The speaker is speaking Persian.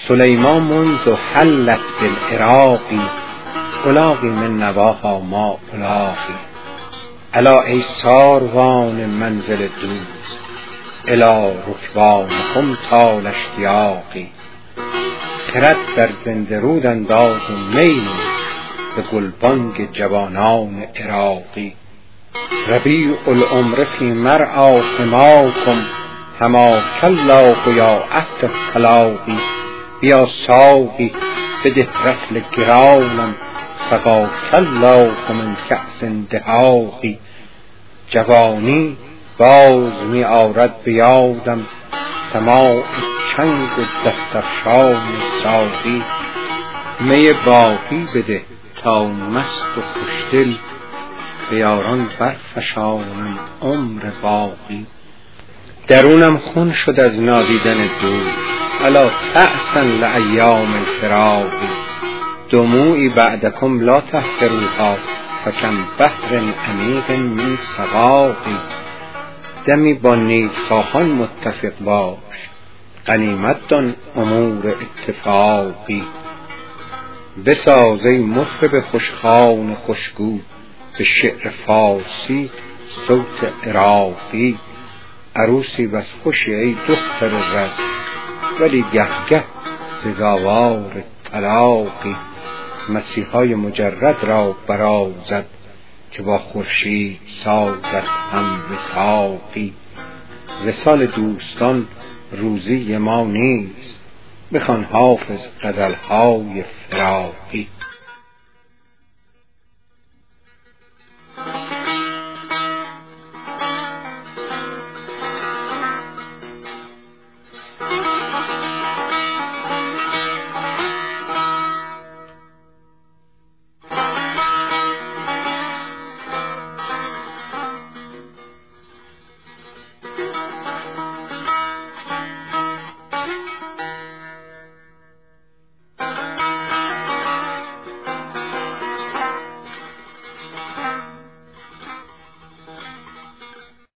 سلیمان منذ حلت بالعراق الاقی من نواها ما الاقی. الا ای ساروان منزل دوست الی رکبانکم طال اشتیاقی. خرد در زنده رود انداز و میل به گلبانگ جوانان عراقی. ربیع العمر فی مرعی حماکم حماک الله یا عهد الطلاقی. بیا ساقی بده رطل گرانم سقاک الله من کأس دهاقی. جوانی باز می آرد به یادم سماع چنگ و دست افشان ساقی. می باقی بده تا مست و خوشدل به یاران برفشانم عمر باقی. درونم خون شد از نادیدن دوست الا تعسا لایام الفراق. دموعی بعدکم لا تحقروها فکم بحر عمیق من سقاقی. دمی با نیکخواهان متفق باش غنیمت دان امور اتفاقی. بساز ای مطرب خوشخوان خوشگو به شعر فارسی صوت عراقی. عروسی بس خوشی ای دختر رز ولی گه گه سزاوار طلاقی. مسیحای مجرد را برازد که با خورشید سازد هم وثاقی. وصال دوستان روزی ما نیست بخوان حافظ غزلهای فراقی.